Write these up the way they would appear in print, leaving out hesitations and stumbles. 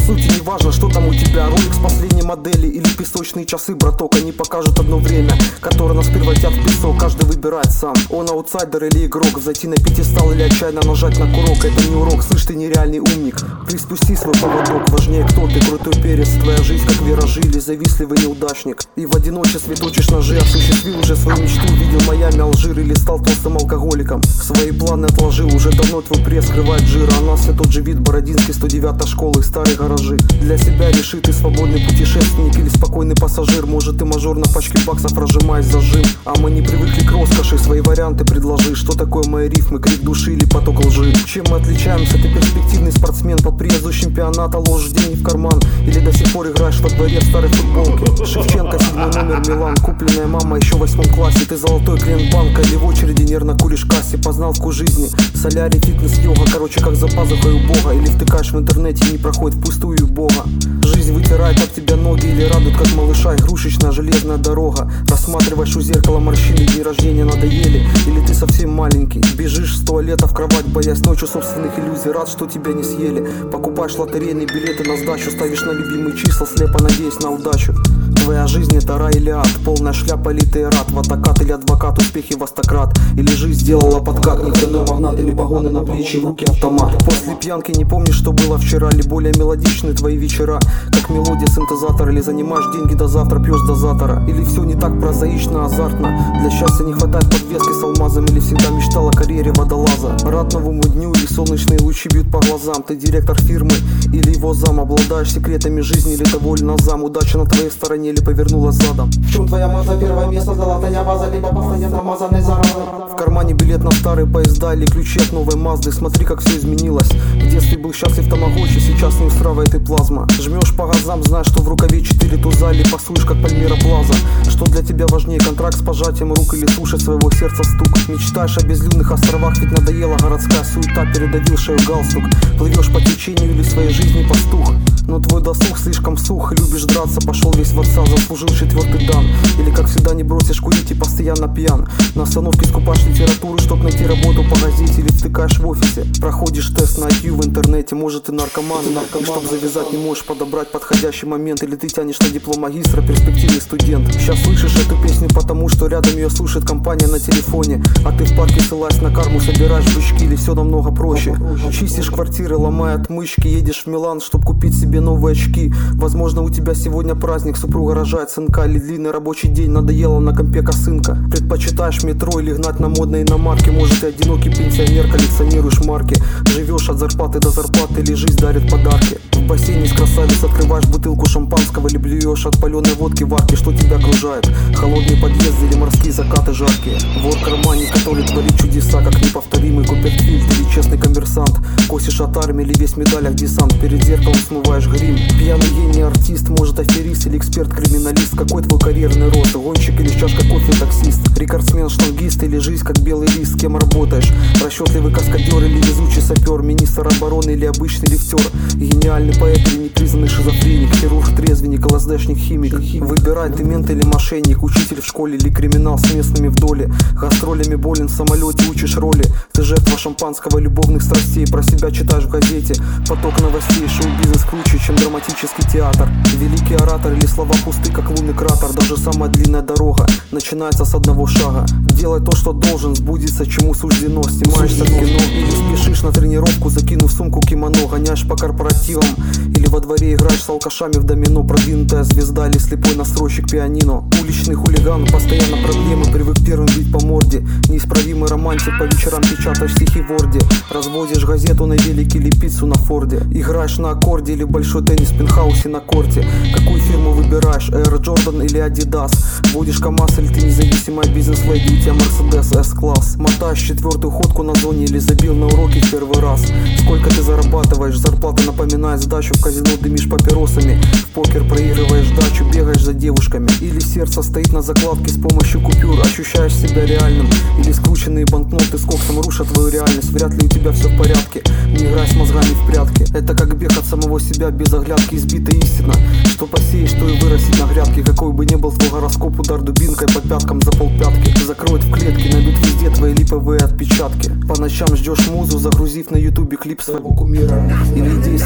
сути не важно, что там у тебя, Rolex последней модели или песочные часы, браток. Они покажут одно время, которое нас превратят в песок. Каждый выбирает сам, он аутсайдер или игрок, зайти на пьедестал или отчаянно нажать на курок. Это не урок, слышь, ты нереальный умник, приспусти свой поводок. Важнее кто ты, крутой перец, твоя жизнь как виражи или завистливый неудачник. И в одиночестве точишь ножи, осуществил уже свою мечту, видел Майами, Алжир или стал толстым алкоголиком. Свои планы отложил, уже давно твой пресс скрывает жир. А у нас все тот же вид, Бородинский, 109 школы, старые гаражи. Для себя реши, ты свободный путешественник или спокойный пассажир. Может, ты мажор на пачке баксов, разжимаясь зажим. А мы не привыкли к роскоши, свои варианты предложи. Что такое мои рифмы, крик души или поток лжи? Чем мы отличаемся? Ты перспективный спортсмен, по приезду с чемпионата ложишь деньги в карман или до сих пор играешь во дворе в старой футболке. Шевченко, 7 номер, Милан, купленная мама еще в 8 классе. Ты золотой клиент банка или в очереди нервно куришь в кассе. Познал вкус жизни, солярий, фитнес, йога, короче, как за пазухой у Бога. Или втыкаешь в интернете и не проходит впустую Бога. Жизнь вытирает об тебя ноги или радует, как малыша, игрушечная железная дорога. Рассматриваешь у зеркала морщины, дни рождения надоели, или ты совсем маленький. Бежишь с туалета в кровать, боясь ночью собственных иллюзий, рад, что тебя не съели. Покупаешь лотерейные билеты на сдачу, ставишь на любимые числа, слепо надеясь на удачу. Твоя жизнь это рай или ад, полная шляпа элиты и рад. Ватакат или адвокат, успехи в стократ. Или жизнь сделала подкат, нефтяной магнат или погоны на плечи, в руки автомат. После пьянки не помнишь, что было вчера, ли более мелодичны твои вечера, как мелодия синтезатора. Или занимаешь деньги до завтра, пьешь до завтра. Или все не так прозаично, азартно. Для счастья не хватает подвески с алмазом. Или всегда мечтал о карьере водолаза. Рад новому дню или солнечные лучи бьют по глазам. Ты директор фирмы или его зам, обладаешь секретами жизни или доволен азам. Удача на твоей стороне или повернулась задом. В чем твоя маза? Первое место золотая база, либо постоянно намазанный заразой. В кармане билет на старые поезда или ключи от новой Мазды. Смотри, как все изменилось. В детстве был счастлив тамагочи, сейчас не устраивает и плазма. Жмешь по газам, знаешь, что в рукаве 4 туза, или пасуешь, как Пальмира Плаза. Что для тебя важнее, контракт с пожатием рук или слушать своего сердца стук? Мечтаешь о безлюдных островах, ведь надоела городская суета, передавил шею галстук. Плывешь по течению или своей жизни пастух. Но твой досуг слишком сух, любишь драться, пошел весь в отца, заслужил 4-й дан. Или как всегда не бросишь курить и постоянно пьян. На остановке скупаешь литературу, чтоб найти работу по газете. Или втыкаешь в офисе, проходишь тест на IQ в интернете. Может ты наркоман, и чтоб завязать не можешь подобрать подходящий момент. Или ты тянешь на диплом магистра, перспективный студент. Сейчас слышишь эту песню потому, что рядом ее слушает компания на телефоне. А ты в парке, ссылаясь на карму, собираешь бычки. Или все намного проще. Чистишь квартиры, ломая отмычки. Едешь в Милан, чтоб купить себе новые очки. Возможно, у тебя сегодня праздник, супруга рожает сынка. Или длинный рабочий день, надоело на компе косынка. Предпочитаешь метро или гнать на модной иномарке. Может, ты одинокий пенсионер, коллекционируешь марки. Живешь от зарплаты до зарплаты, или жизнь дарит подарки. В бассейне с красавиц открываешь бутылку шампанского. Или блюешь от паленой водки в арке. Что тебя окружает? Холодные подъезды или морские закаты жаркие. Вор кармане, который творит чудеса, как неповторимый Куперфильд или честный коммерсант. Косишь от армии или весь в медалях десант. Перед зеркалом смываешь грим. Пьяный гений артист, может аферист или эксперт-криминалист. Какой твой карьерный рост? Гонщик или чашка кофе таксист? Рекордсмен, штангист или жизнь как белый лист? С кем работаешь? Расчетливый каскадер или везучий сапер? Министр обороны или обычный лифтер? Гениальный поэт или непризнанный шизофреник? Хирург, трезвенник, ЛСДшник, химик? Выбирай, ты мент или мошенник? Учитель в школе или криминал с местными в доле? Гастролями болен в самолете, учишь роли. Ты жертва шампанского, любовных страстей. Про себя читаешь в газете. Поток новостей, шоу-бизнес круче, чем драматический театр. Великий оратор или слова пусты, как лунный кратер. Даже самая длинная дорога начинается с одного шага. Делай то, что должен, сбудется, чему суждено. Снимаешься в кино или спешишь на тренировку, закинув сумку кимоно. Гоняешь по корпоративам или во дворе играешь с алкашами в домино. Продвинутая звезда или слепой настройщик пианино. Уличный хулиган, постоянно проблемы, привык первым бить по морде. Неисправимый романтик, по вечерам печатаешь стихи в ворде. Развозишь газету на велике или пиццу на форде. Играешь на аккорде или большой теннис в пентхаусе на корте. Какую фирму выбираешь, Air Jordan или Adidas? Водишь КамАЗ или ты независимая бизнес-леди, у тебя Mercedes S-класс? Мотаешь 4-ю ходку на зоне или забил на уроки в первый раз? Сколько ты зарабатываешь? Зарплата напоминает сдачу в казино, дымишь папиросами. В покер проигрываешь дачу, бегаешь за девушками. Или сердце стоит на закладке с помощью купюр. Ощущаешь себя реальным. Или скрученные банкноты с коксом рушат твою реальность. Вряд ли у тебя все в порядке, не играй с мозгами в прятки. Это как бег от самого себя без оглядки, избитая истина. Что посеешь, то и вырастет на грядке. Какой бы ни был твой гороскоп, удар дубинкой по пяткам за полпятки. Закроют в клетке, найдут везде твои липовые отпечатки. По ночам ждешь музу, загрузив на ютубе клип своего кумира. Или идеи сами приходят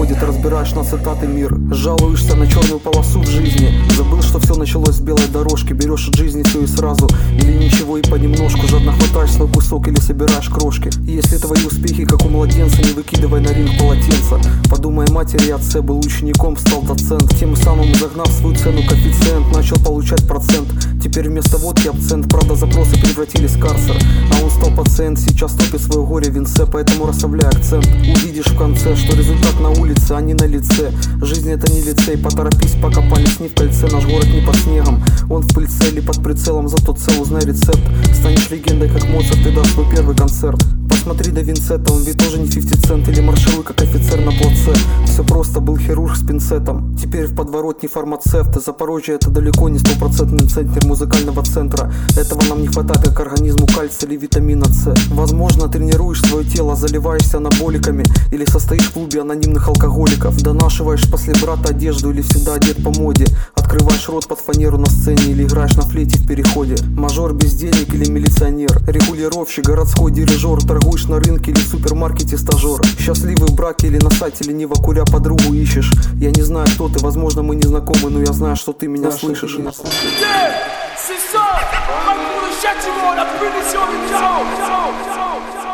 происходит, разбираешь на цитаты мир. Жалуешься на черную полосу в жизни, забыл, что все началось с белой дорожки. Берешь от жизни все и сразу, или ничего и понемножку. Жадно хватаешь свой кусок или собираешь крошки. И если твои успехи как у младенца, не выкидывай на ринг полотенца. Подумай о матери и отце, был учеником, стал доцент. Тем самым загнав свою цену коэффициент, начал получать процент. Теперь вместо водки абсент, правда запросы превратились в карцер. А он стал пациент, сейчас топит свое горе в винце, поэтому расставляй акцент. Увидишь в конце, что результат на улице, а не на лице. Жизнь это не лицей, поторопись, пока палец не в кольце. Наш город не под снегом, он в пыльце или под прицелом. Зато цел, узнай рецепт, станешь легендой как Моцарт, ты дашь свой первый концерт. Посмотри до Винсента, он ведь тоже не 50 цент. Или маршируй как офицер на плаце. Все просто, был хирург с пинцетом, теперь в подворотне фармацевт. Запорожье это далеко не стопроцентный центр музыкального центра. Этого нам не хватает как организму кальция или витамина С. Возможно, тренируешь свое тело, заливаешься анаболиками, или состоишь в клубе анонимных алкоголиков. Донашиваешь после брата одежду или всегда одет по моде. Открываешь рот под фанеру на сцене или играешь на флейте в переходе. Мажор без денег или милиционер, регулировщик, городской дирижер. Торгуешь на рынке или в супермаркете стажер. Счастливый в браке или на сайте лениво куря подругу ищешь. Я не знаю, кто ты, возможно мы не знакомы, но я знаю, что ты меня слышишь. C'est ça, malgré le châtiment, la punition du chaos.